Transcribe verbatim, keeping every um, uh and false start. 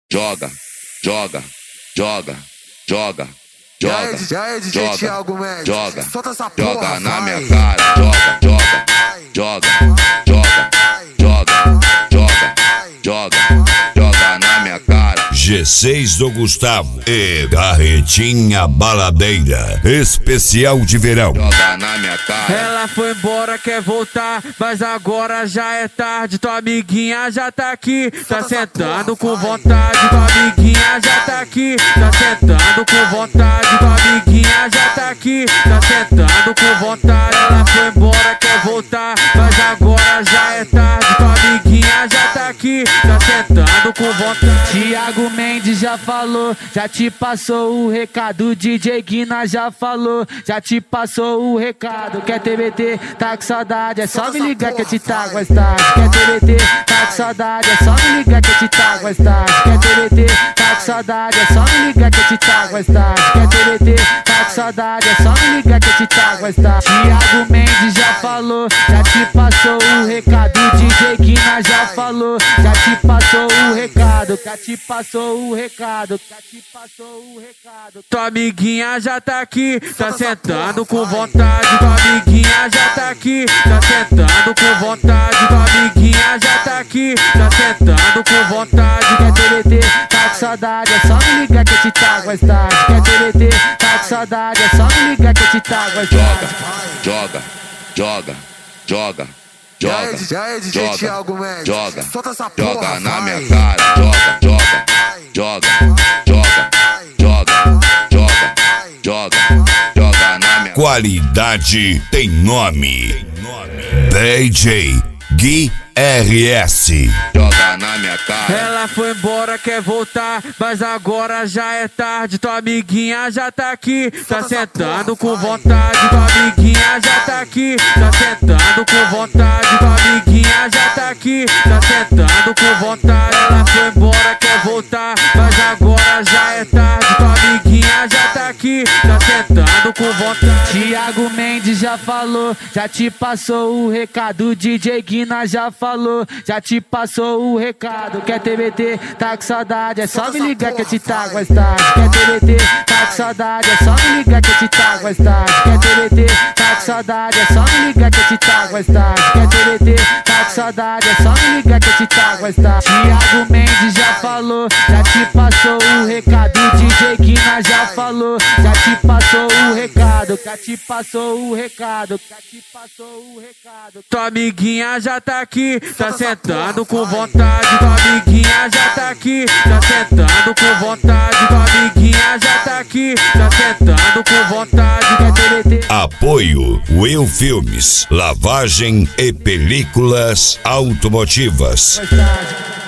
joga, joga, joga, joga, joga, já é D J joga, Thiago Mendes, joga, solta essa porra, joga na vai. minha cara, joga, joga, joga, joga, joga, joga, joga, joga na minha cara. G seis do Gustavo e Carretinha Baladeira, especial de verão. Joga na minha cara. Ela foi embora, quer voltar, mas agora já é tarde. Tua amiguinha já tá aqui, tá sentando com vontade. Tua amiguinha já tá aqui, tá sentando com vontade. Tua amiguinha já tá aqui, tá sentando com vontade. Ela foi embora, quer voltar, mas agora já é tarde. Tua amiguinha já tá aqui, tá sentando com vontade. Thiago Mendes já falou, já te passou o recado. D J Guina já falou, já te passou o recado. Quer T B T, tá com saudade, é só me ligar que eu te trago mais tarde. Quer T B T, tá com saudade, é só me ligar que eu te trago mais tarde. Quer T B T, tá com saudade, é só me ligar que eu te trago mais tarde. Quer T B T, tá com saudade, é só me ligar que eu te trago mais tarde. Thiago Mendes já falou, já te passou o recado. D J Guina já falou, já te passou o recado. Já te passou o recado, já te passou o recado. Tua amiguinha já tá aqui, tá sentando com vontade. Tua amiguinha já tá aqui, tá sentando com vontade. Tua amiguinha já tá aqui, tá sentando com vontade. Quer T B T, tá com saudade, é só me ligar que eu te trago mais tarde. Quer T B T, tá com saudade, é só me ligar que eu te trago mais tarde. Joga, joga, joga, joga, Já é D J joga, Thiago Mendes, joga, solta essa porra, joga na vai. minha cara, joga, joga, joga, joga, joga, joga, joga, joga na minha. Qualidade tem nome. D J Gui R S. Joga na minha cara. Ela foi embora, quer voltar, mas agora já é tarde. Tua amiguinha já tá aqui, tá sentando com vontade. Tua amiguinha já tá aqui, tá sentando com vontade. Tua amiguinha já tá aqui, tá sentando com vontade. Ela foi embora, quer voltar, mas agora já é tarde. Tua amiguinha já tá aqui, tá sentando com vontade. Thiago Mendes já falou, já te passou o recado. D J Guina já falou, já te passou o recado. Quer T B T, tá com saudade, é só me ligar que eu te trago mais tarde. Quer T B T, tá com saudade, é só me ligar que eu te trago mais tarde. Quer T B T, tá com saudade, é só me ligar que eu te trago mais tarde. Quer T B T, tá com saudade, é só me ligar que eu te trago mais tarde. Thiago Mendes já falou, já te passou o recado. D J Guina já falou, já te passou o recado. Já te passou o recado, já te passou o recado. Tua amiguinha já tá aqui, tá sentando com vontade. Tua amiguinha já tá aqui, tá sentando com vontade. Tua amiguinha já tá aqui, tá sentando com vontade. Quer T B T? Apoio Will Filmes, lavagem e películas automotivas. Mais tarde.